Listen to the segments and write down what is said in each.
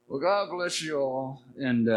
Well, God bless you all. And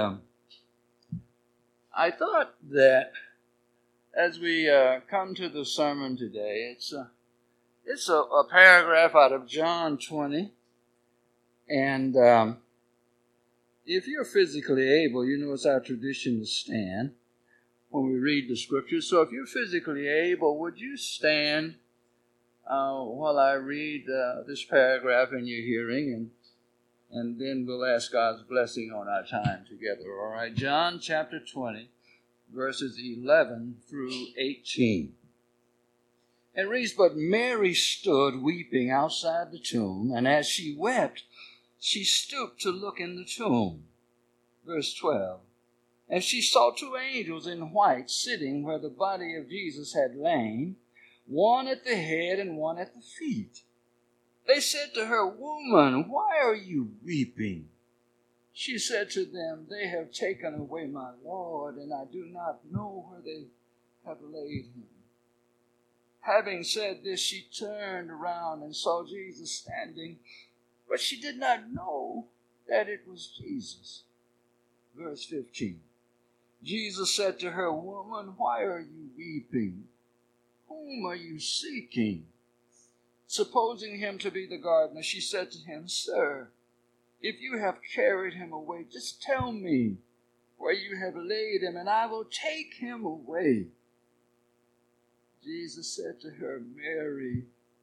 I thought that as we come to the sermon today, it's a paragraph out of John 20. And if you're physically able, you know it's our tradition to stand when we read the scriptures. So if you're physically able, would you stand while I read this paragraph in your hearing, and then we'll ask God's blessing on our time together. All right, John chapter 20, verses 11 through 18. It reads, "But Mary stood weeping outside the tomb, and as she wept, she stooped to look in the tomb." Verse 12. "And she saw two angels in white sitting where the body of Jesus had lain, one at the head and one at the feet. They said to her, 'Woman, why are you weeping?' She said to them, 'They have taken away my Lord, and I do not know where they have laid him.' Having said this, she turned around and saw Jesus standing, but she did not know that it was Jesus." Verse 15. "Jesus said to her, 'Woman, why are you weeping? Whom are you seeking?' Supposing him to be the gardener, she said to him, 'Sir, if you have carried him away, just tell me where you have laid him, and I will take him away.' Jesus said to her, 'Mary.'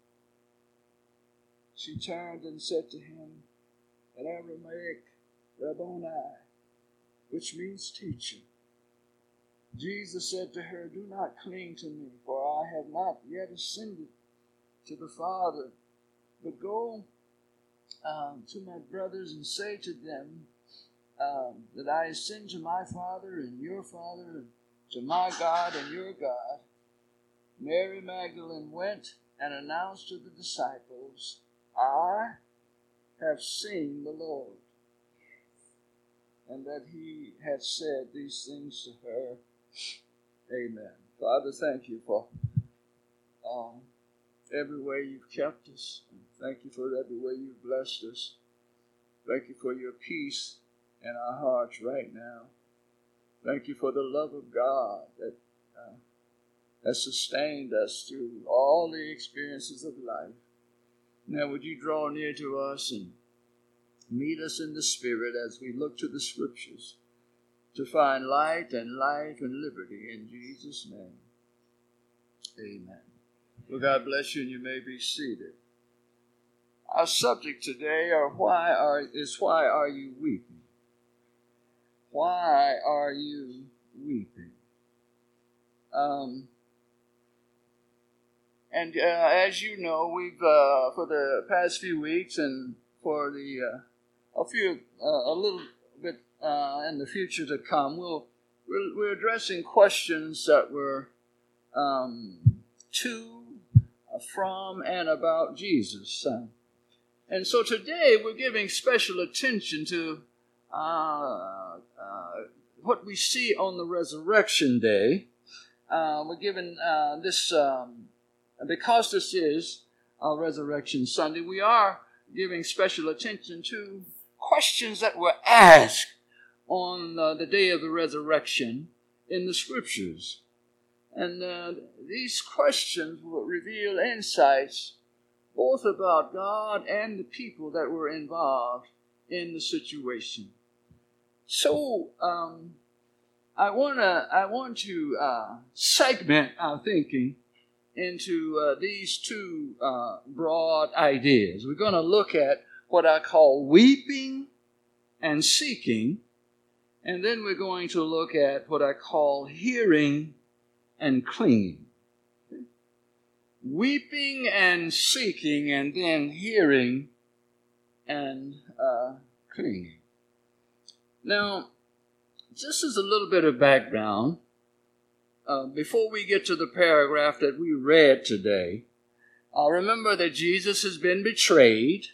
She turned and said to him in Aramaic, 'Rabboni,' which means teacher. Jesus said to her, 'Do not cling to me, for I have not yet ascended to the Father, but go to my brothers and say to them that I ascend to my Father and your Father, and to my God and your God.' Mary Magdalene went and announced to the disciples, 'I have seen the Lord,' and that he had said these things to her. Amen." Father, thank you for every way you've kept us. And thank you for every way you've blessed us. Thank you for your peace in our hearts right now. Thank you for the love of God that has sustained us through all the experiences of life. Now would you draw near to us and meet us in the Spirit as we look to the Scriptures to find light and life and liberty in Jesus' name. Amen. Well, God bless you, and you may be seated. Our subject today why are you weeping? Why are you weeping? As you know, we've for the past few weeks and for the a little bit in the future to come, we're addressing questions that were to, from, and about Jesus. And so today we're giving special attention to what we see on the resurrection day. We're given this, because this is Resurrection Sunday, we are giving special attention to questions that were asked on the day of the resurrection in the Scriptures. And these questions will reveal insights both about God and the people that were involved in the situation. So I want to segment our thinking into these two broad ideas. We're going to look at what I call weeping and seeking, and then we're going to look at what I call hearing and clinging. Weeping and seeking, and then hearing and clinging. Now, just as a little bit of background, before we get to the paragraph that we read today, remember that Jesus has been betrayed.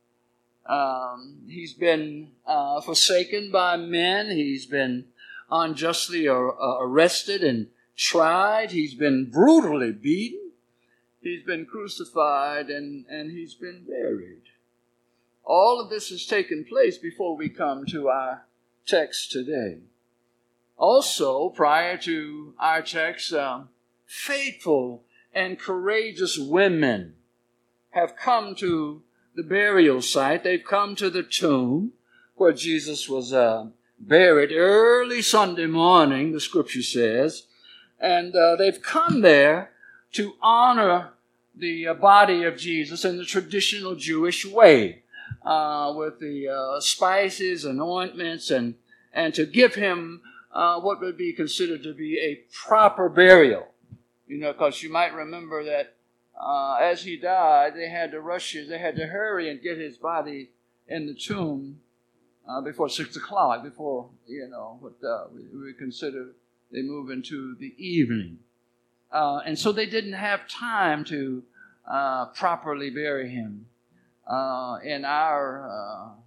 He's been forsaken by men. He's been unjustly arrested and tried. He's been brutally beaten. He's been crucified, and he's been buried. All of this has taken place before we come to our text today. Also, prior to our text, faithful and courageous women have come to the burial site. They've come to the tomb where Jesus was buried early Sunday morning, the scripture says. And they've come there to honor the body of Jesus in the traditional Jewish way, with the spices and ointments, and to give him what would be considered to be a proper burial. You know, because you might remember that as he died, they had to hurry and get his body in the tomb before 6 o'clock, before, what we consider they move into the evening. And so they didn't have time to properly bury him. In our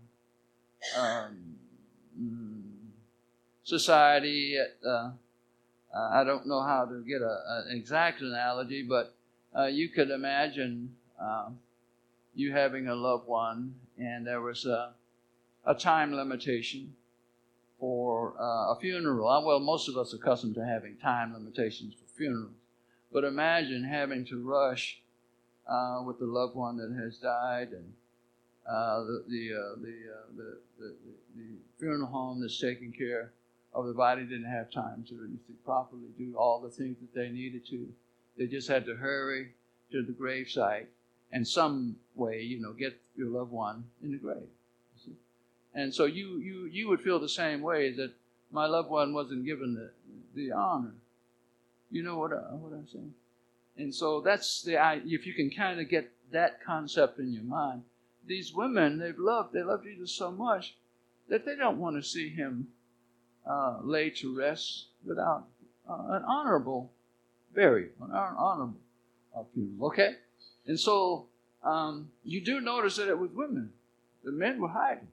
society, I don't know how to get an exact analogy, but you could imagine you having a loved one, and there was a time limitation for a funeral. Well, most of us are accustomed to having time limitations for funerals, but imagine having to rush with the loved one that has died, and the funeral home that's taking care of the body didn't have time to properly do all the things that they needed to. They just had to hurry to the gravesite and some way, get your loved one in the grave. And so you would feel the same way, that my loved one wasn't given the honor. You know what I'm saying? And so that's if you can kind of get that concept in your mind. These women, they love Jesus so much that they don't want to see him laid to rest without an honorable burial, an honorable funeral. Okay? And so you do notice that it was women. The men were hiding.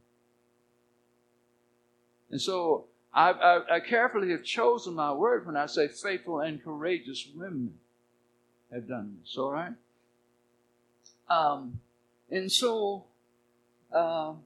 And so I carefully have chosen my word when I say faithful and courageous women have done this, all right? And so, but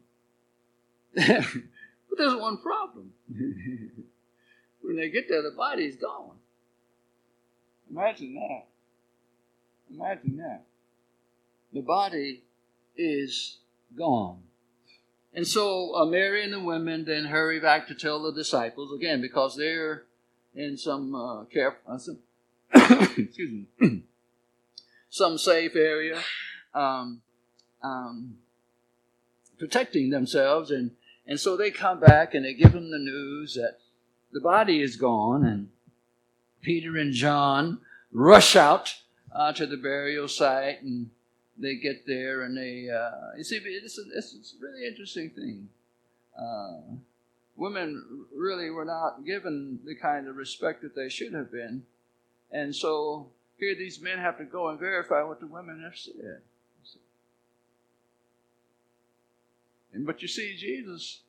there's one problem. When they get there, the body's gone. Imagine that. Imagine that. The body is gone. And so Mary and the women then hurry back to tell the disciples, again, because they're in some excuse me, some safe area, protecting themselves. And so they come back and they give them the news that the body is gone. And Peter and John rush out to the burial site, and they get there, and they, you see, it's a really interesting thing. Women really were not given the kind of respect that they should have been. And so here these men have to go and verify what the women have said. But you see, Jesus,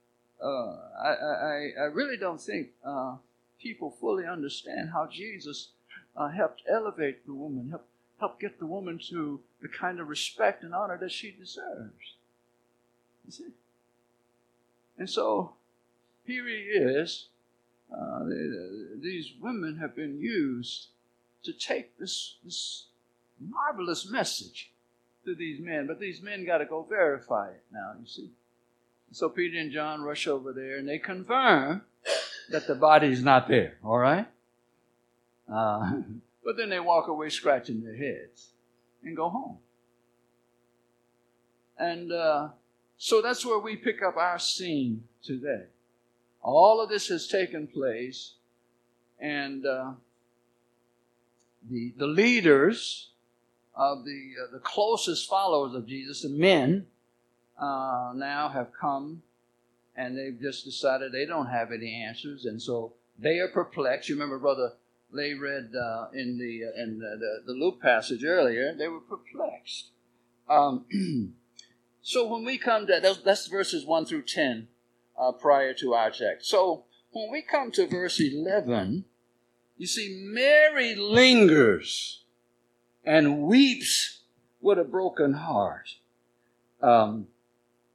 I really don't think people fully understand how Jesus helped elevate the woman, help get the woman to the kind of respect and honor that she deserves. You see? And so here he is. These women have been used to take this marvelous message to these men, but these men got to go verify it now, you see. So Peter and John rush over there, and they confirm that the body's not there, all right? But then they walk away scratching their heads and go home. And so that's where we pick up our scene today. All of this has taken place, and the leaders of the closest followers of Jesus, the men, now have come, and they've just decided they don't have any answers, and so they are perplexed. You remember Brother Lay read in the Luke passage earlier, they were perplexed. So when we come to, that's verses 1 through 10 prior to our text. So when we come to verse 11, you see Mary lingers and weeps with a broken heart.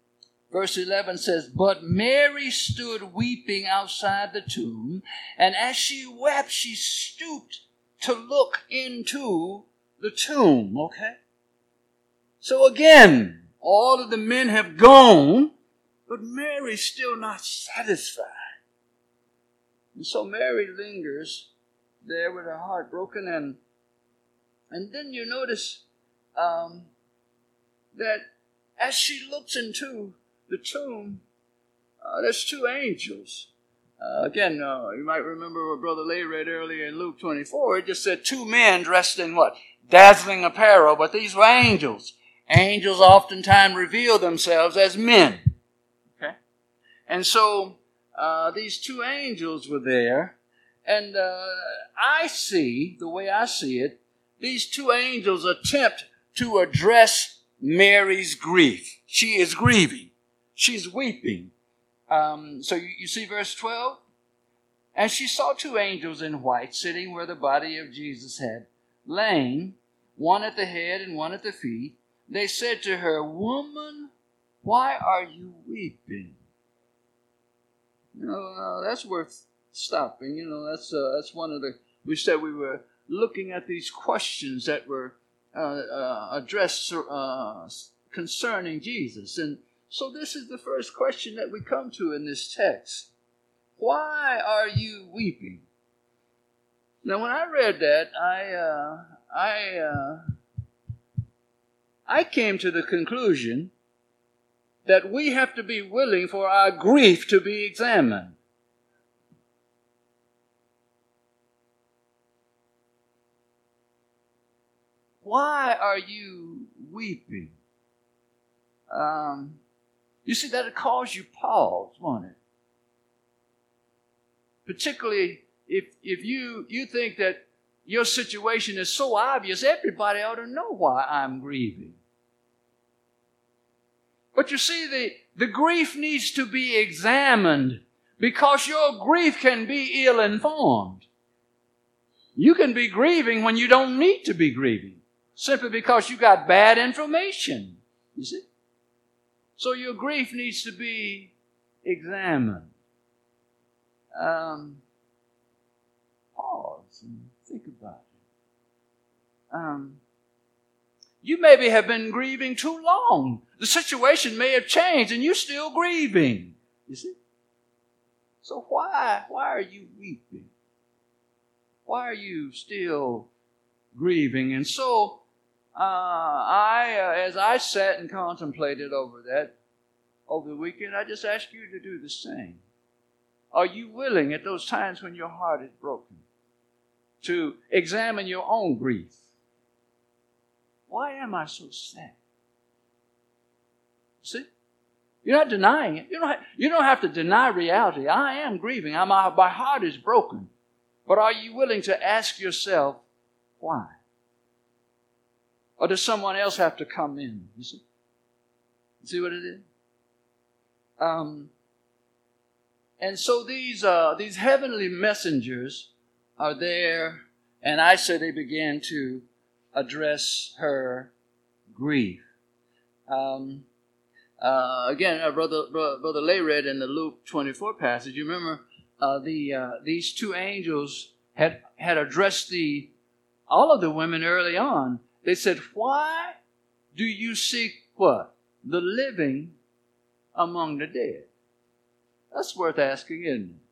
Verse 11 says, "But Mary stood weeping outside the tomb, and as she wept, she stooped to look into the tomb." Okay? So again, all of the men have gone, but Mary's still not satisfied. And so Mary lingers there with her heart broken, and then you notice that as she looks into the tomb, there's two angels. Again, you might remember what Brother Lay read earlier in Luke 24. It just said two men dressed in what? Dazzling apparel, but these were angels. Angels oftentimes reveal themselves as men. Okay? And so these two angels were there, and I see, the way I see it, these two angels attempt to address Mary's grief. She is grieving. She's weeping. So you see verse 12? "And she saw two angels in white sitting where the body of Jesus had lain, one at the head and one at the feet. They said to her, 'Woman, why are you weeping?'" That's worth stopping. That's one of we said we were looking at these questions that were addressed concerning Jesus. And so this is the first question that we come to in this text. Why are you weeping? Now, when I read that, I came to the conclusion that we have to be willing for our grief to be examined. Why are you weeping? You see, that'll cause you pause, won't it? Particularly if you think that your situation is so obvious, everybody ought to know why I'm grieving. But you see, the grief needs to be examined because your grief can be ill-informed. You can be grieving when you don't need to be grieving, simply because you got bad information, you see. So your grief needs to be examined. Pause and think about it. You maybe have been grieving too long. The situation may have changed and you're still grieving, you see. So why are you weeping? Why are you still grieving? And so as I sat and contemplated over that over the weekend, I just ask you to do the same. Are you willing at those times when your heart is broken to examine your own grief? Why am I so sad? See? You're not denying it. You don't have to deny reality. I am grieving. My heart is broken. But are you willing to ask yourself why? Or does someone else have to come in? You see? You see what it is? And so these heavenly messengers are there, and I say they began to address her grief. Again, Brother Lay read in the Luke 24 passage. You remember these two angels had addressed all of the women early on. They said, "Why do you seek what? The living among the dead?" That's worth asking, isn't it?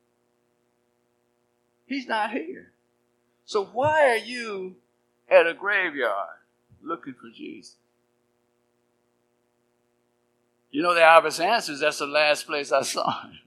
He's not here. So why are you at a graveyard looking for Jesus? You know the obvious answer is that's the last place I saw him.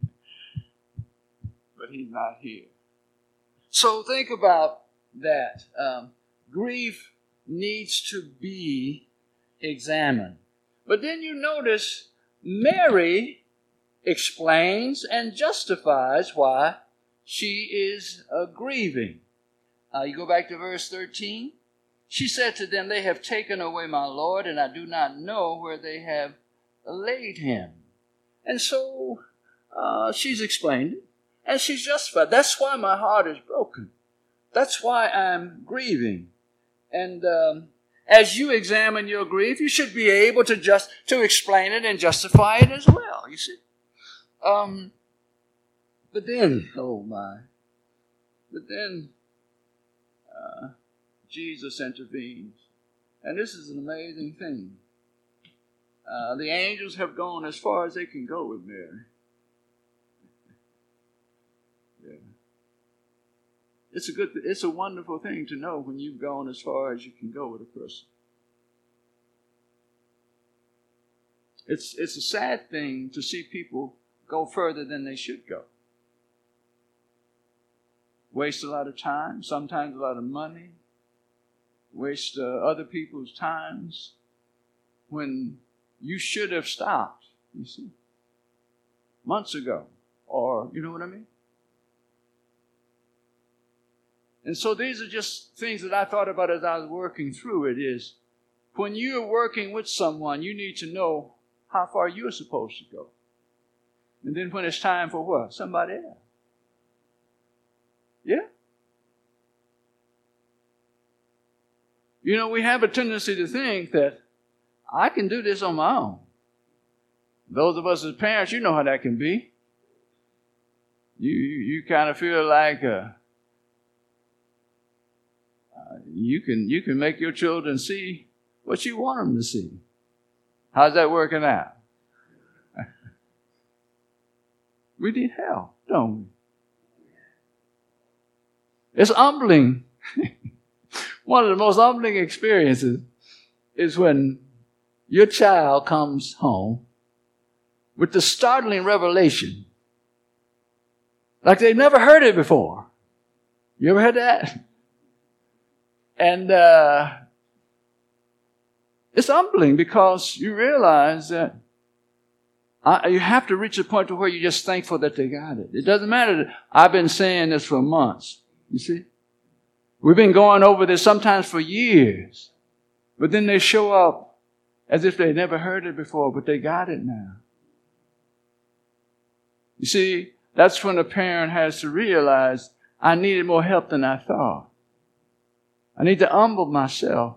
But he's not here. So think about that. Grief needs to be examined. But then you notice Mary explains and justifies why she is grieving. You go back to verse 13. She said to them, "They have taken away my Lord, and I do not know where they have laid him." And so she's explained it, and she's justified. That's why my heart is broken. That's why I'm grieving. And as you examine your grief, you should be able to explain it and justify it as well, you see. But then, Jesus intervenes. And this is an amazing thing. The angels have gone as far as they can go with Mary. Yeah. It's a wonderful thing to know when you've gone as far as you can go with a person. It's a sad thing to see people go further than they should go. Waste a lot of time, sometimes a lot of money, waste other people's times when you should have stopped, you see, months ago, or you know what I mean? And so these are just things that I thought about as I was working through it is, when you're working with someone, you need to know how far you're supposed to go. And then when it's time for what? Somebody else. Yeah? You know, we have a tendency to think that I can do this on my own. Those of us as parents, you know how that can be. You kind of feel like you can make your children see what you want them to see. How's that working out? We need help, don't we? It's humbling. One of the most humbling experiences is when your child comes home with the startling revelation, like they've never heard it before. You ever heard that? And it's humbling because you realize that you have to reach a point to where you're just thankful that they got it. It doesn't matter that I've been saying this for months. You see? We've been going over this sometimes for years. But then they show up as if they never heard it before, but they got it now. You see, that's when a parent has to realize I needed more help than I thought. I need to humble myself.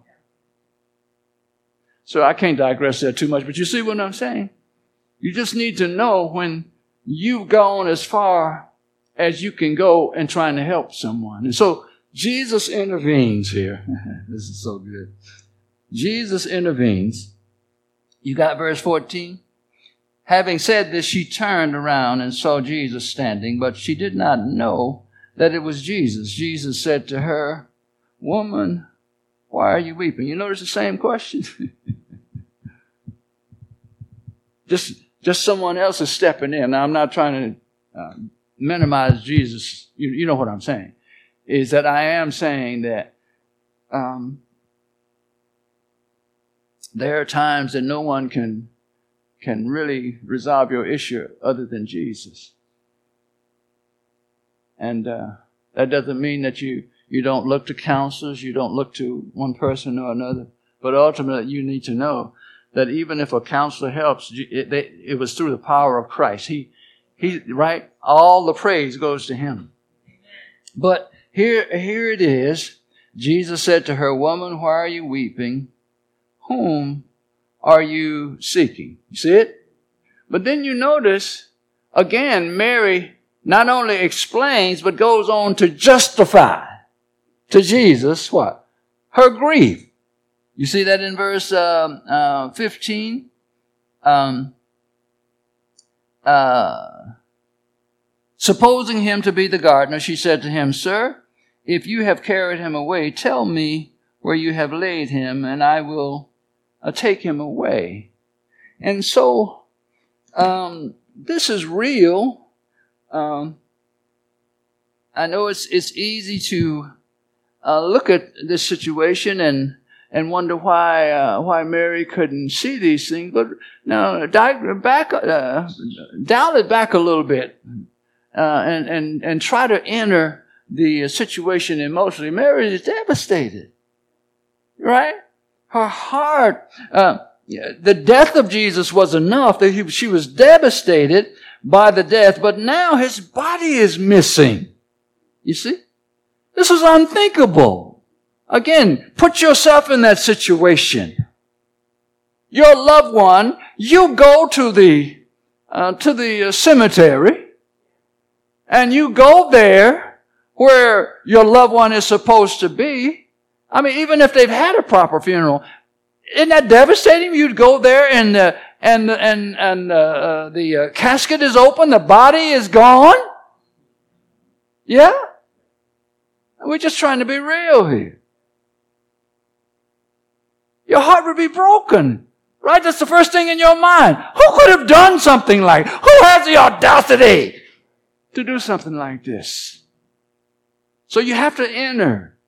So I can't digress there too much, but you see what I'm saying? You just need to know when you've gone as far as you can go in trying to help someone. And so Jesus intervenes here. This is so good. Jesus intervenes. You got verse 14? Having said this, she turned around and saw Jesus standing, but she did not know that it was Jesus. Jesus said to her, "Woman, why are you weeping?" You notice the same question? Just someone else is stepping in. Now, I'm not trying to minimize Jesus. You know what I'm saying. Is that I am saying that there are times that no one can really resolve your issue other than Jesus. And that doesn't mean that you don't look to counselors, you don't look to one person or another. But ultimately, you need to know that even if a counselor helps, it was through the power of Christ. He, right? All the praise goes to him. But here it is. Jesus said to her, "Woman, why are you weeping? Whom are you seeking?" You see it? But then you notice, again, Mary not only explains, but goes on to justify to Jesus what? Her grief. You see that in verse 15? Supposing him to be the gardener, she said to him, "Sir, if you have carried him away, tell me where you have laid him, and I will take him away." And so, this is real. I know it's easy to look at this situation and wonder why Mary couldn't see these things. But now, dial it back a little bit and try to enter the situation emotionally. Mary is devastated, right? Her heart, the death of Jesus was enough that she was devastated by the death, but now his body is missing. You see? This is unthinkable. Again, put yourself in that situation. Your loved one, you go to the cemetery, and you go there where your loved one is supposed to be. I mean, even if they've had a proper funeral, isn't that devastating? You'd go there and the casket is open, the body is gone. Yeah? We're just trying to be real here. Your heart would be broken. Right? That's the first thing in your mind. Who could have done something like, who has the audacity to do something like this? So you have to enter.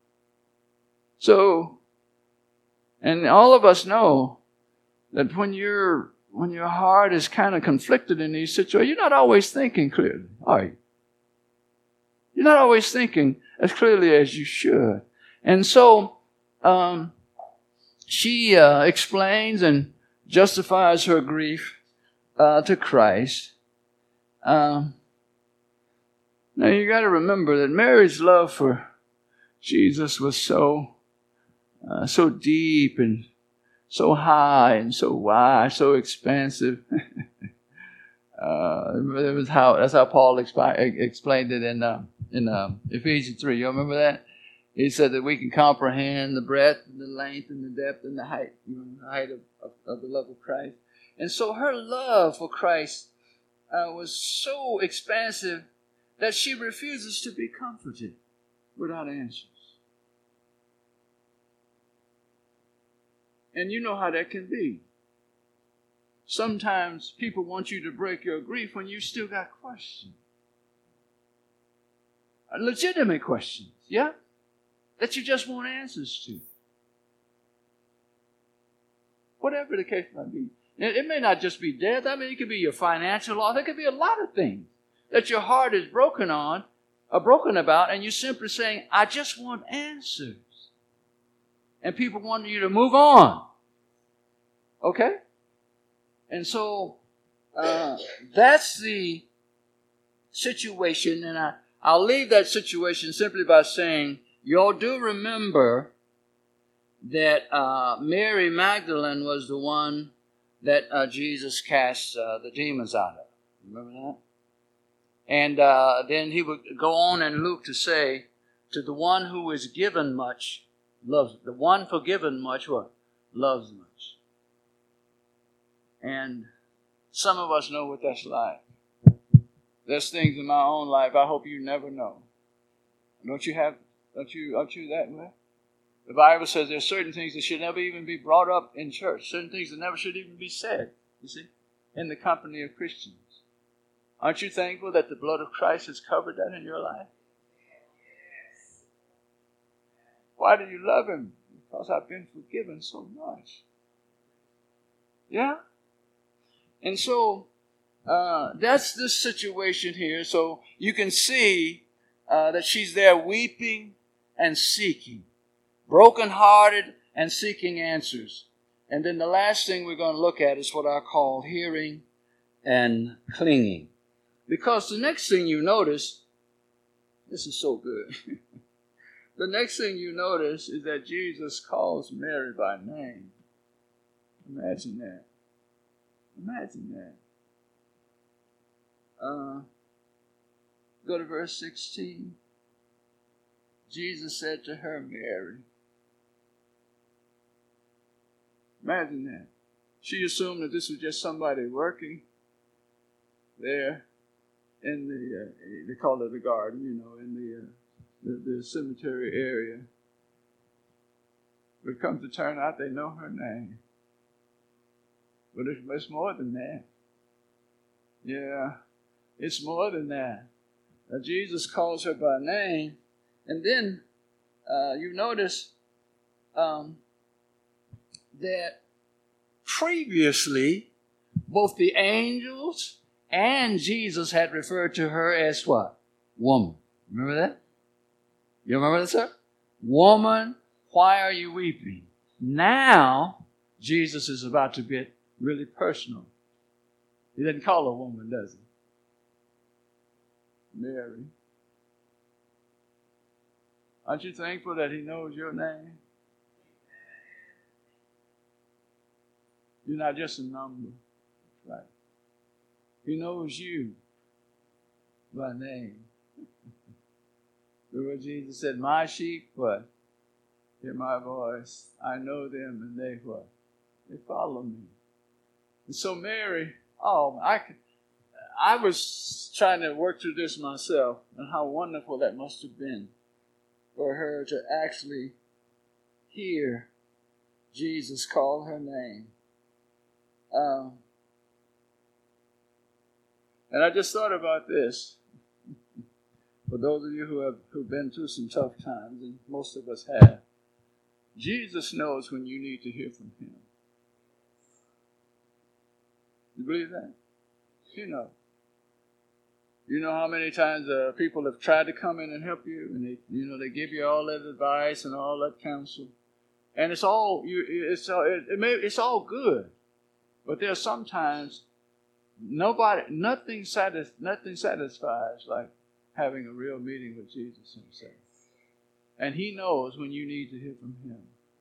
So, and all of us know that when your heart is kind of conflicted in these situations, you're not always thinking clearly, are you? You're not always thinking as clearly as you should. And so, she explains and justifies her grief to Christ. Now you got to remember that Mary's love for Jesus was so deep and so high and so wide, so expansive. That's how Paul explained it in Ephesians 3. You remember that? He said that we can comprehend the breadth and the length and the depth and the height, the height of the love of Christ. And so her love for Christ was so expansive that she refuses to be comforted without answers. And you know how that can be. Sometimes people want you to break your grief when you still got questions. Legitimate questions, yeah? That you just want answers to. Whatever the case might be. It may not just be death. I mean, it could be your financial loss. It could be a lot of things that your heart is broken about, and you're simply saying, I just want answers. And people want you to move on. Okay? And so, that's the situation, and I'll leave that situation simply by saying, y'all do remember that Mary Magdalene was the one that Jesus cast the demons out of. Remember that? And then he would go on in Luke to say, to the one who is given much, loves. The one forgiven much, what? Loves much. And some of us know what that's like. There's things in my own life I hope you never know. Aren't you that way? The Bible says there's certain things that should never even be brought up in church. Certain things that never should even be said, you see, in the company of Christians. Aren't you thankful that the blood of Christ has covered that in your life? Why do you love Him? Because I've been forgiven so much. Yeah? And so, that's this situation here. So you can see that she's there weeping and seeking, brokenhearted and seeking answers. And then the last thing we're going to look at is what I call hearing and clinging. Because the next thing you notice, this is so good. The next thing you notice is that Jesus calls Mary by name. Imagine that. Imagine that. Go to verse 16. Jesus said to her, Mary. Imagine that. She assumed that this was just somebody working there in the, they call it the garden, in the cemetery area. But it comes to turn out they know her name. But it's more than that. Yeah, it's more than that. Jesus calls her by name. And then you notice that previously both the angels and Jesus had referred to her as what? Woman. Remember that? You remember that, sir? Woman, why are you weeping? Now, Jesus is about to get really personal. He doesn't call her woman, does he? Mary. Aren't you thankful that He knows your name? You're not just a number. Right? He knows you by name. Remember what Jesus said, my sheep, what? Hear my voice. I know them and they what? They follow me. And so Mary, I was trying to work through this myself and how wonderful that must have been for her to actually hear Jesus call her name. And I just thought about this. For those of you who've been through some tough times, and most of us have, Jesus knows when you need to hear from Him. You believe that? You know. You know how many times people have tried to come in and help you, and they give you all that advice and all that counsel, and it's all good, but there are sometimes nothing satisfies like having a real meeting with Jesus Himself, and He knows when you need to hear from Him.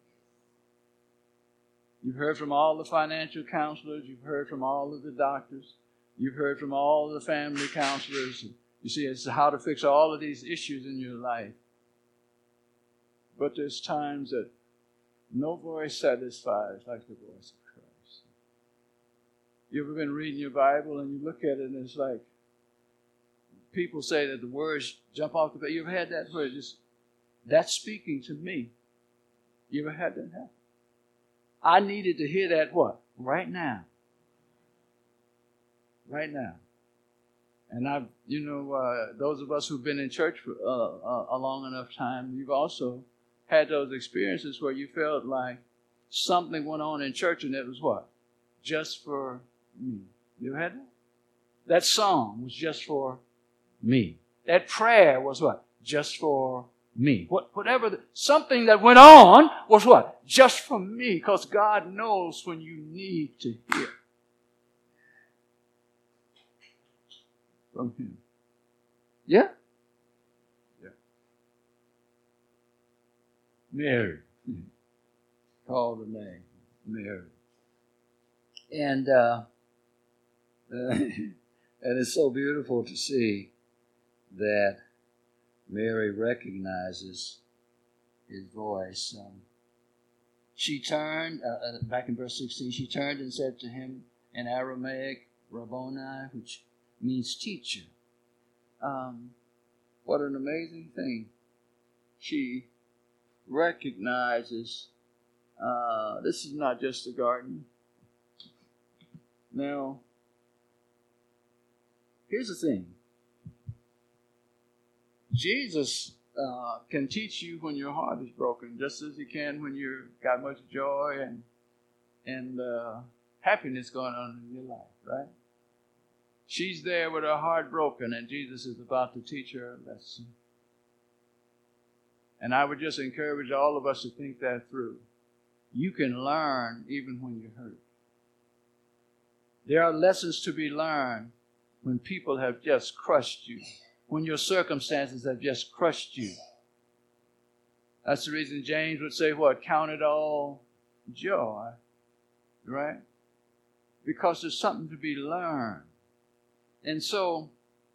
You've heard from all the financial counselors. You've heard from all of the doctors. You've heard from all the family counselors. You see, it's how to fix all of these issues in your life. But there's times that no voice satisfies like the voice of Christ. You ever been reading your Bible and you look at it and it's like people say that the words jump off the page. You ever had that where that's speaking to me? You ever had that happen? I needed to hear that what? Right now. Right now. And those of us who've been in church for a long enough time, you've also had those experiences where you felt like something went on in church and it was what? Just for me. You ever had that? That song was just for me. That prayer was what? Just for me. Something that went on was what? Just for me, because God knows when you need to hear from Him. Yeah? Yeah. Mary. Called her name. Mary. And and it's so beautiful to see that Mary recognizes His voice. She turned, back in verse 16, she turned and said to him in Aramaic, Rabboni, which means teacher. What an amazing thing. She recognizes this is not just a garden. Now, here's the thing. Jesus can teach you when your heart is broken, just as He can when you've got much joy and happiness going on in your life, right? She's there with her heart broken, and Jesus is about to teach her a lesson. And I would just encourage all of us to think that through. You can learn even when you're hurt. There are lessons to be learned when people have just crushed you, when your circumstances have just crushed you. That's the reason James would say what? Count it all joy, right? Because there's something to be learned. And so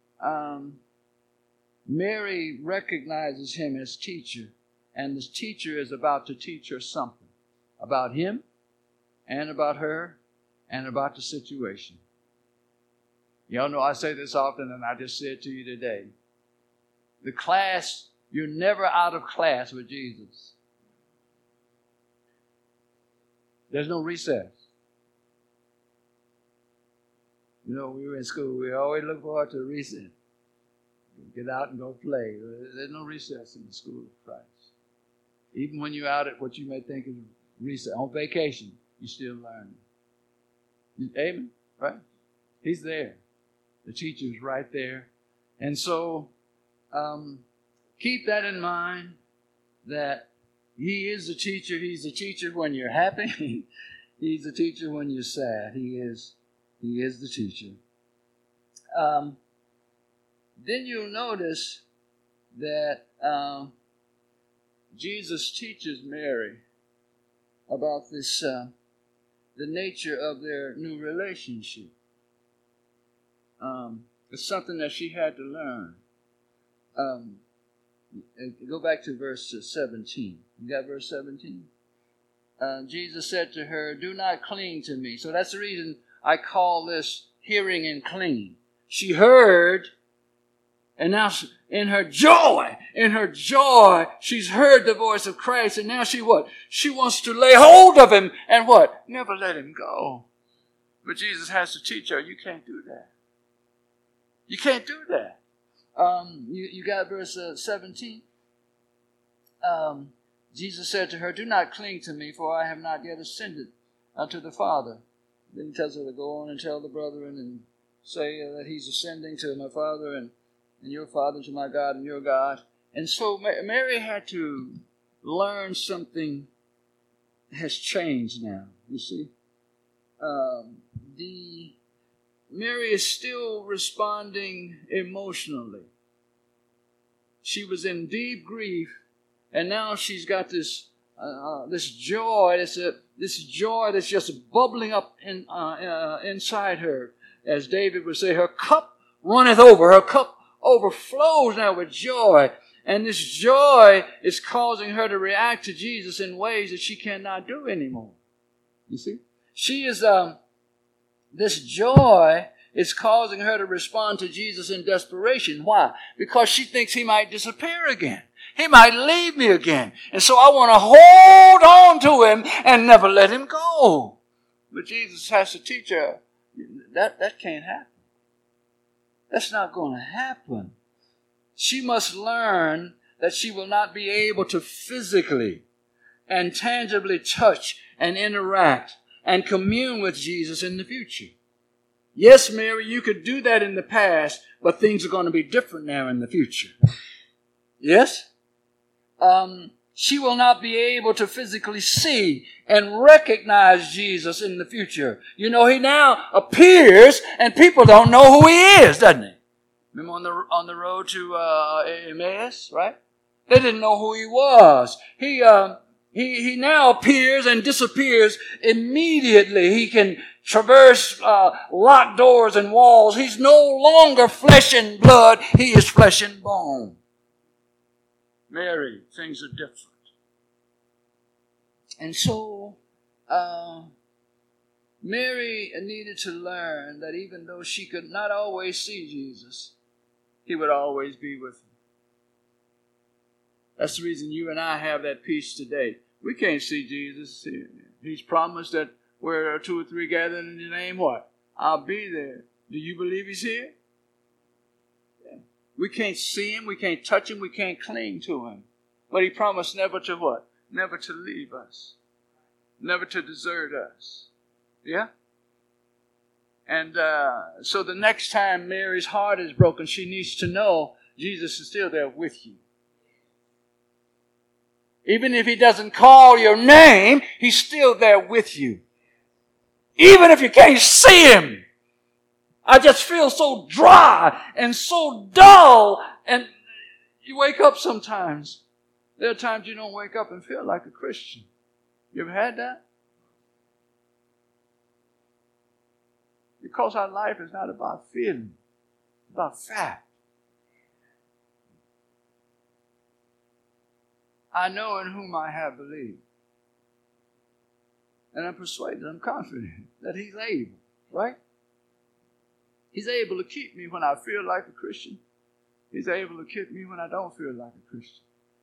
Mary recognizes Him as teacher, and this teacher is about to teach her something about Him and about her and about the situation. Y'all know I say this often, and I just say it to you today. The class, you're never out of class with Jesus. There's no recess. You know, we were in school, we always look forward to recess. Get out and go play. There's no recess in the school of Christ. Even when you're out at what you may think is recess, on vacation, you're still learning. Amen? Right? He's there. The teacher's right there. And so, keep that in mind, that He is the teacher. He's the teacher when you're happy. He's the teacher when you're sad. He is the teacher. Then you'll notice that Jesus teaches Mary about this, the nature of their new relationship. It's something that she had to learn. Go back to verse 17. You got verse 17? Jesus said to her, "Do not cling to me." So that's the reason I call this hearing and clinging. She heard, and now in her joy, she's heard the voice of Christ, and now she what? She wants to lay hold of him and what? Never let him go. But Jesus has to teach her, you can't do that. You can't do that. You got verse 17? Jesus said to her, "Do not cling to me, for I have not yet ascended unto the Father." Then he tells her to go on and tell the brethren and say that he's ascending to my Father and your Father, to my God and your God. And so Mary had to learn something has changed now, you see. Mary is still responding emotionally. She was in deep grief, and now she's got this joy, this joy that's just bubbling up inside her. As David would say, her cup runneth over. Her cup overflows now with joy. And this joy is causing her to react to Jesus in ways that she cannot do anymore. You see? She is, this joy is causing her to respond to Jesus in desperation. Why? Because she thinks he might disappear again. He might leave me again. And so I want to hold on to him and never let him go. But Jesus has to teach her, that can't happen. That's not going to happen. She must learn that she will not be able to physically and tangibly touch and interact and commune with Jesus in the future. Yes, Mary, you could do that in the past, but things are going to be different now in the future. Yes? She will not be able to physically see and recognize Jesus in the future. You know, he now appears and people don't know who he is, doesn't he? Remember on the road to Emmaus, right? They didn't know who he was. He now appears and disappears immediately. He can traverse locked doors and walls. He's no longer flesh and blood. He is flesh and bone. Mary, things are different. And so, Mary needed to learn that even though she could not always see Jesus, he would always be with her. That's the reason you and I have that peace today. We can't see Jesus. He's promised that where 2 or 3 gather in his name, what? I'll be there. Do you believe he's here? Yeah. We can't see him. We can't touch him. We can't cling to him. But he promised never to what? Never to leave us. Never to desert us. Yeah? And so the next time Mary's heart is broken, she needs to know Jesus is still there with you. Even if he doesn't call your name, he's still there with you. Even if you can't see him. I just feel so dry and so dull. And you wake up sometimes. There are times you don't wake up and feel like a Christian. You ever had that? Because our life is not about feeling. It's about fact. I know in whom I have believed. And I'm persuaded, I'm confident that he's able, right? He's able to keep me when I feel like a Christian. He's able to keep me when I don't feel like a Christian.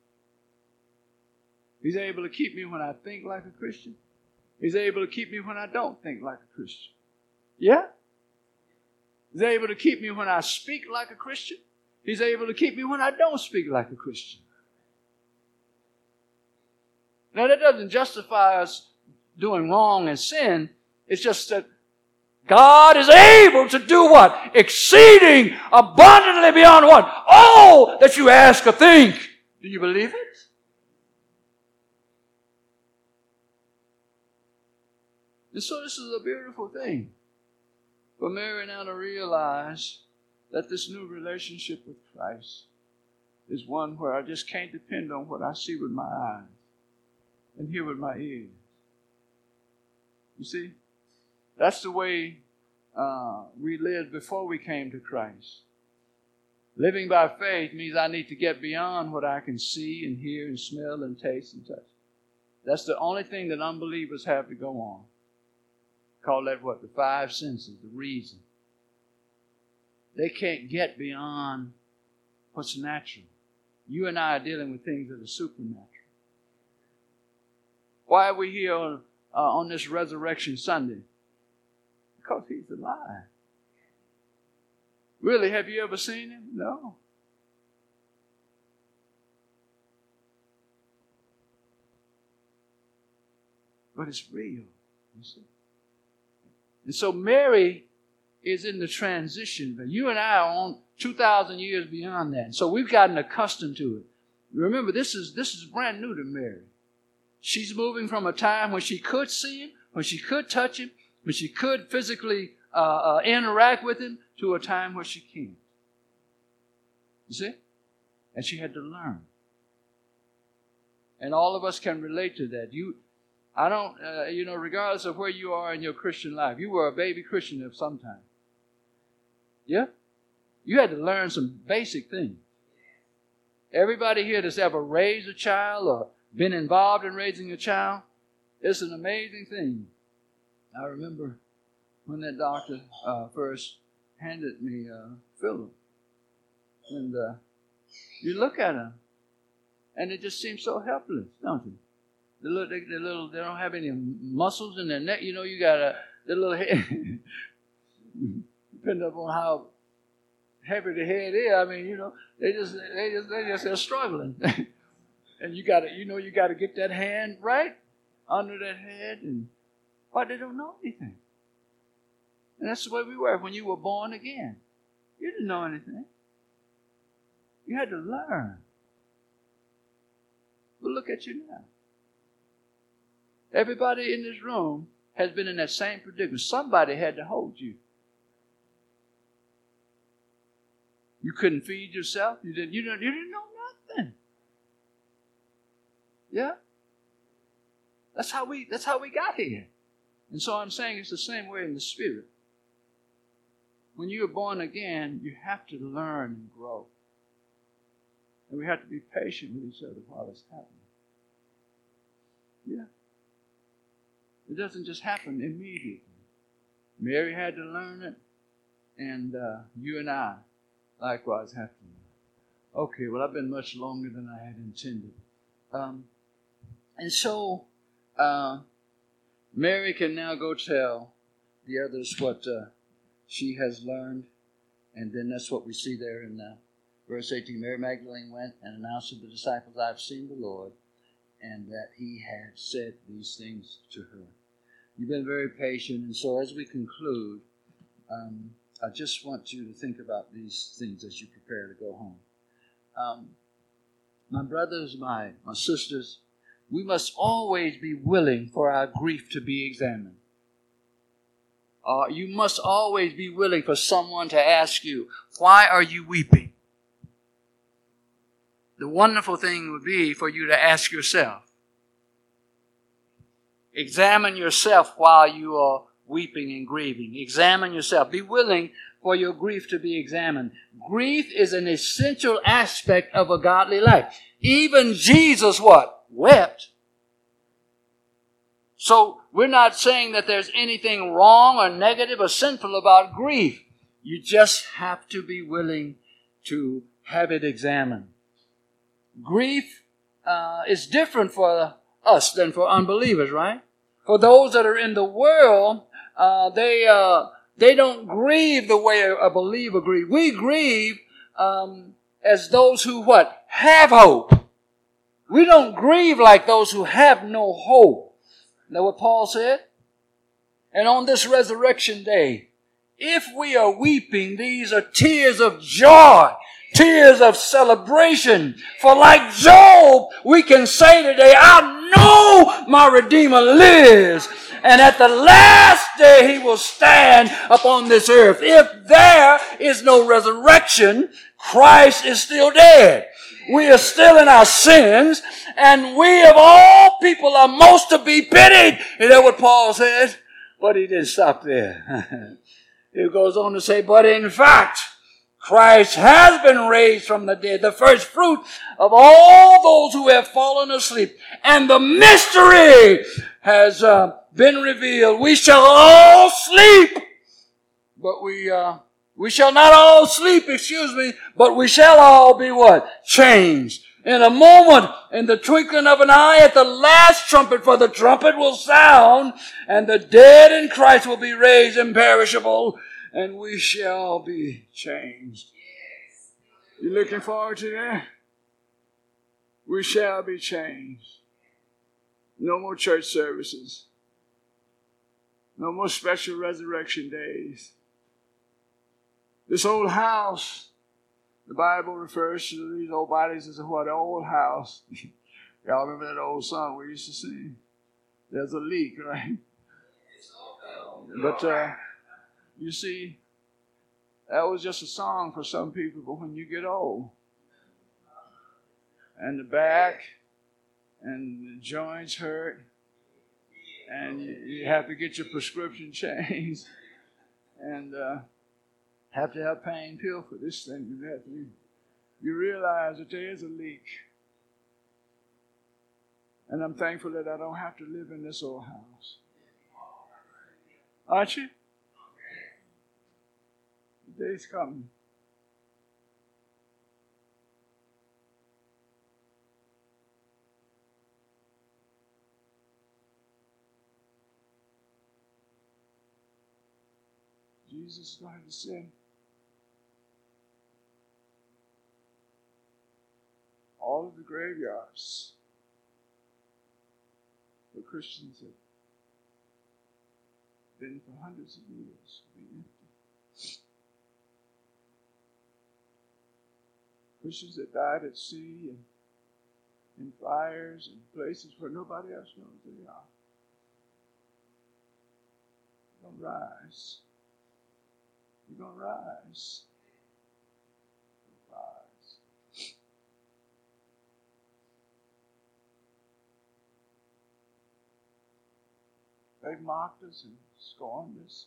He's able to keep me when I think like a Christian. He's able to keep me when I don't think like a Christian. Yeah? He's able to keep me when I speak like a Christian. He's able to keep me when I don't speak like a Christian. Now, that doesn't justify us doing wrong and sin. It's just that God is able to do what? Exceeding abundantly beyond what? All that you ask or think. Do you believe it? And so this is a beautiful thing for Mary now to realize that this new relationship with Christ is one where I just can't depend on what I see with my eyes and hear with my ears. You see, that's the way we lived before we came to Christ. Living by faith means I need to get beyond what I can see and hear and smell and taste and touch. That's the only thing that unbelievers have to go on. Call that what? The five senses, the reason. They can't get beyond what's natural. You and I are dealing with things that are supernatural. Why are we here on this Resurrection Sunday? Because He's alive. Really, have you ever seen Him? No. But it's real, you see. And so Mary is in the transition, but you and I are on 2,000 years beyond that. So we've gotten accustomed to it. Remember, this is brand new to Mary. She's moving from a time when she could see Him, when she could touch Him, when she could physically interact with Him, to a time where she can't. You see? And she had to learn. And all of us can relate to that. Regardless of where you are in your Christian life, you were a baby Christian at some time. Yeah? You had to learn some basic things. Everybody here that's ever raised a child or been involved in raising a child, it's an amazing thing. I remember when that doctor first handed me Philip. And you look at him, and it just seems so helpless, don't you? They don't have any muscles in their neck. You know, you got the little head. Depending upon how heavy the head is, I mean, you know, they're struggling. And you got to get that hand right under that head, and they don't know anything. And that's the way we were when you were born again. You didn't know anything. You had to learn. But look at you now. Everybody in this room has been in that same predicament. Somebody had to hold you. You couldn't feed yourself. You didn't know nothing. Yeah? That's how we got here. And so I'm saying it's the same way in the Spirit. When you're born again, you have to learn and grow. And we have to be patient with each other while it's happening. Yeah. It doesn't just happen immediately. Mary had to learn it, and you and I likewise have to learn. Okay, well, I've been much longer than I had intended. And so, Mary can now go tell the others what she has learned, and then that's what we see there in verse 18. Mary Magdalene went and announced to the disciples, "I've seen the Lord," and that He had said these things to her. You've been very patient, and so as we conclude, I just want you to think about these things as you prepare to go home. My brothers, my sisters, we must always be willing for our grief to be examined. You must always be willing for someone to ask you, "Why are you weeping?" The wonderful thing would be for you to ask yourself. Examine yourself while you are weeping and grieving. Examine yourself. Be willing for your grief to be examined. Grief is an essential aspect of a godly life. Even Jesus what? Wept. So we're not saying that there's anything wrong or negative or sinful about grief. You just have to be willing to have it examined. Grief is different for us than for unbelievers, right? For those that are in the world, they don't grieve the way a believer grieves. We grieve as those who what? Have hope. We don't grieve like those who have no hope. Is that what Paul said? And on this resurrection day, if we are weeping, these are tears of joy, tears of celebration. For like Job, we can say today, "I know my Redeemer lives, and at the last day He will stand upon this earth." If there is no resurrection, Christ is still dead. We are still in our sins, and we of all people are most to be pitied. Is that what Paul said? But he didn't stop there. He goes on to say, but in fact, Christ has been raised from the dead, the first fruit of all those who have fallen asleep. And the mystery has been revealed. We shall all sleep, but we shall not all sleep, but we shall all be what? Changed. In a moment, in the twinkling of an eye, at the last trumpet, for the trumpet will sound, and the dead in Christ will be raised imperishable, and we shall be changed. You looking forward to that? We shall be changed. No more church services. No more special resurrection days. This old house, the Bible refers to these old bodies as what? An old house. Y'all remember that old song we used to sing? There's a leak, right? But you see, that was just a song for some people, but when you get old, and the back and the joints hurt, and you have to get your prescription changed, and have to have pain pill for this thing. You realize that there is a leak. And I'm thankful that I don't have to live in this old house. Aren't you? The day's coming. Jesus is going to send all of the graveyards where Christians have been for hundreds of years will be empty. Christians that died at sea and in fires and places where nobody else knows they are. You're going to rise. You're going to rise. They mocked us and scorned us.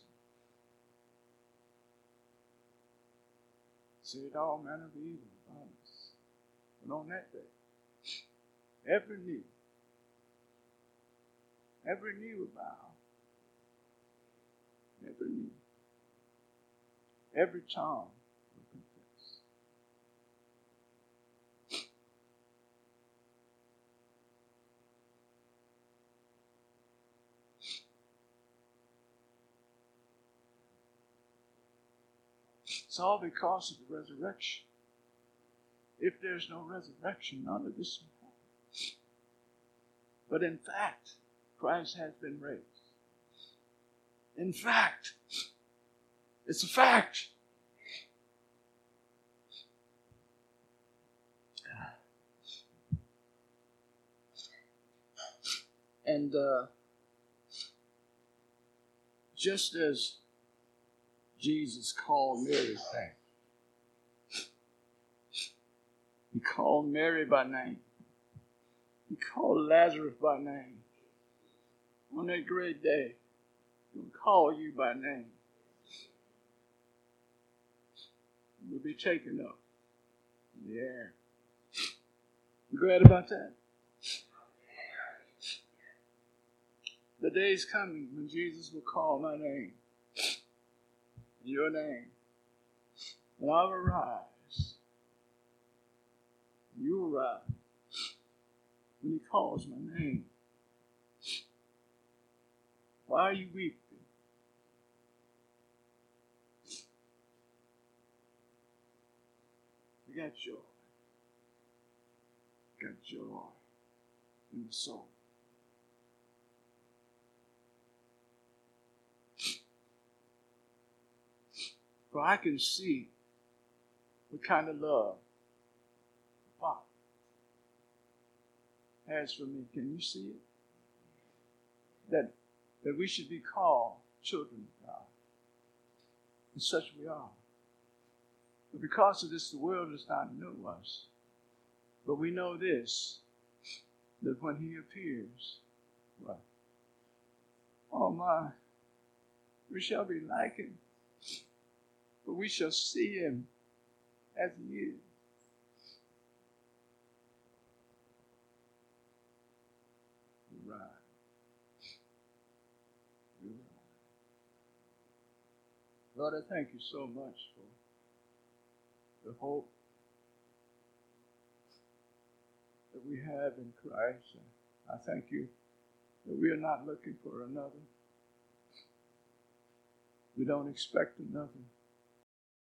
Said all manner of evil about us. But on that day, every knee will bow. Every knee. Every tongue will confess. It's all because of the resurrection. If there's no resurrection, none of this will happen. But in fact, Christ has been raised. In fact, it's a fact. And just as Jesus called Mary back, he called Mary by name. He called Lazarus by name. On that great day, he'll call you by name. You'll be taken up in the air. You glad about that? The day's coming when Jesus will call my name, your name, and I'll arise. You will rise when he calls my name. Why are you weeping? You got joy. You got joy in the soul. For I can see what kind of love the Father has for me. Can you see it? That we should be called children of God. And such we are. But because of this, the world does not know us. But we know this, that when he appears, well, oh my, we shall be like him, but we shall see him as he is. You're right. You're right. Lord, I thank you so much for the hope that we have in Christ. I thank you that we are not looking for another. We don't expect another.